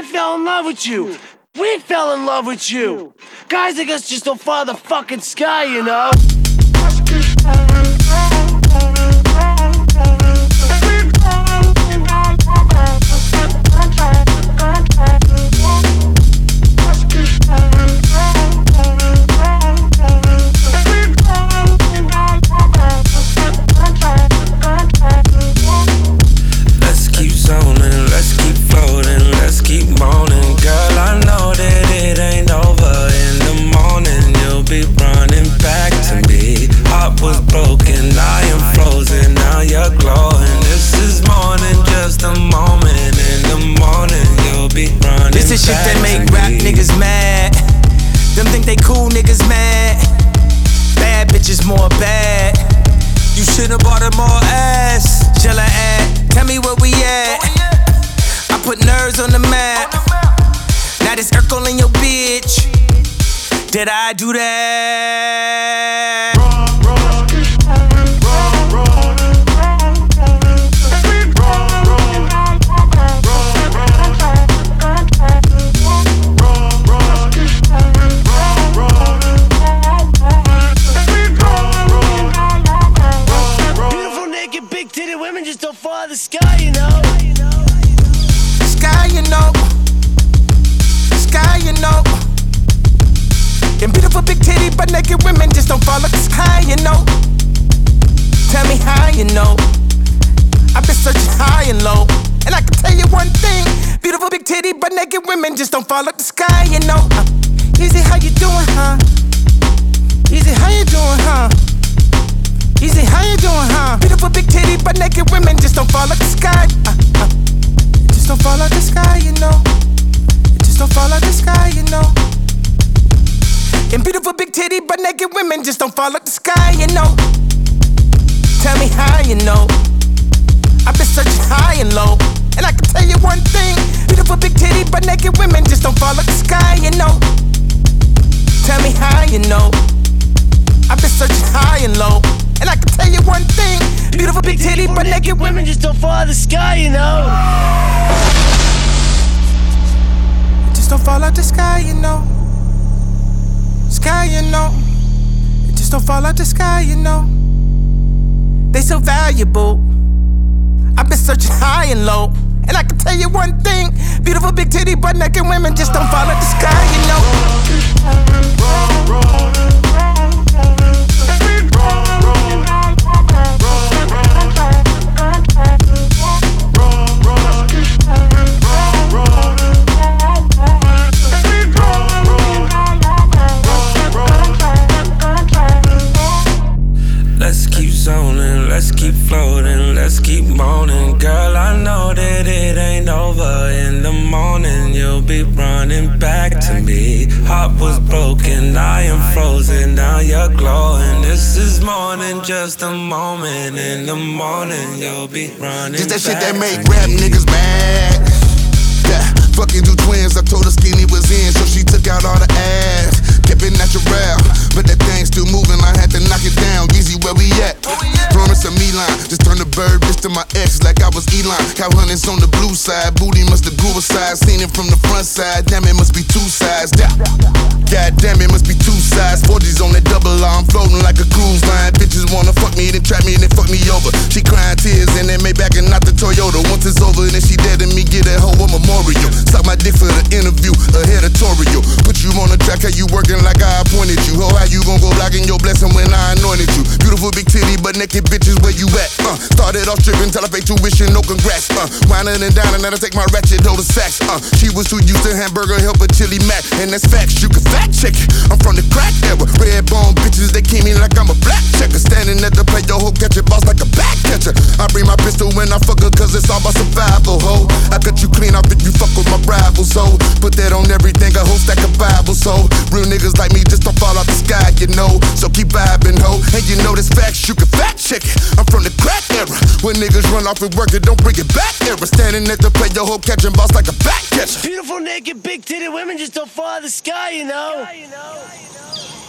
I fell in love with you. We fell in love with you. Guys like us just don't follow the fucking sky, you know? Let's keep zoning, let's keep floating, let's keep moaning. Girl, I know that it ain't over. In the morning, you'll be running back to me. Heart was broken, I am frozen, now you're glowing. This is more than just a moment. In the morning, you'll be running back to me. This is shit that make rap niggas mad. Them think they cool niggas mad. Bad bitches more bad. You should've bought her more ass. Jella ad, tell me where we at. I put nerves on the map. Now this Urkel in your bitch. Did I do that? Beautiful, naked, big-titted women just don't follow the sky, you know? Sky, you know. Sky, you know. Them beautiful big titty but naked women just don't follow the sky, you know. Tell me how you know. I've been searching high and low, and I can tell you one thing. Beautiful big titty but naked women just don't follow the sky, you know. Easy, how you doing, huh? Easy, how you doing, huh? Easy, how you doing, huh? Beautiful big titty but naked women just don't follow the sky. Just don't follow the sky, you know. Just don't follow the sky, you know. And beautiful big titty but naked women just don't follow the sky, you know. Tell me how you know. I've been searching high and low, and I can tell you one thing. Beautiful big titty but naked women just don't follow the sky, you know. Tell me how you know. I've been searching high and low, and I can tell you one thing. Beautiful big titty but naked women just don't follow the sky, you know. Just don't follow the sky, you know. Sky, you know. It just don't fall out the sky, you know. They so valuable. I've been searching high and low, and I can tell you one thing. Beautiful big titty but naked women just don't fall out the sky, you know. Let's keep zoning, let's keep floating, let's keep moaning. Girl, I know that it ain't over. In the morning, you'll be running back to me. Heart was broken, I am frozen, now you're glowing. This is more than just a moment. In the morning, you'll be running back to me. This that shit that make rap niggas mad. Yeah, fucking two twins, I told her Skinny was in, so she took out all the ass. Kept it natural, but that thing still moving, I had to knock it down. Yeezy, where we at? Promise a Milan, just turn the bird bitch to my ex like I was Elon. Cow hunters on the blue side, booty must have grew a size. Seen it from the front side, damn it must be two sides. God damn it must be two sides. 40s on that double R, I'm floating like a cruise line. Bitches wanna fuck me, then trap me, then fuck me over. She crying tears in that Maybach and not the Toyota. Once it's over, then she dead and me get that hoe a memorial. Suck my dick for the interview, a editorial. Put you on the track, how you working like I appointed you. Ho, how you gon' go blocking your blessing when I anointed you? Beautiful big titty, but naked bitches, where you at? Started off stripping till I paid tuition, no congrats. Whining and dining, and I take my ratchet over sacks. She was too used to hamburger, help a chili mac, and that's facts. You can fact check it. I'm from the crack era. Red bone bitches, they keep me like I'm a black checker. Standing at the plate, your hoe catch it, boss like a back catcher. I bring my pistol when I fuck her, cause it's all about survival, ho. I cut you clean off if you fuck with my rivals, so put that on everything, a whole stack of Bible, so real niggas like me just don't fall out the sky, you know. So keep vibing, ho. And you know this facts, you can fact check it. I'm from the crack era. When niggas run off and work it, don't bring it back era. Standing at the plate, your hoe catching boss like a back catcher. Beautiful, naked, big-titted women just don't follow the sky, you know.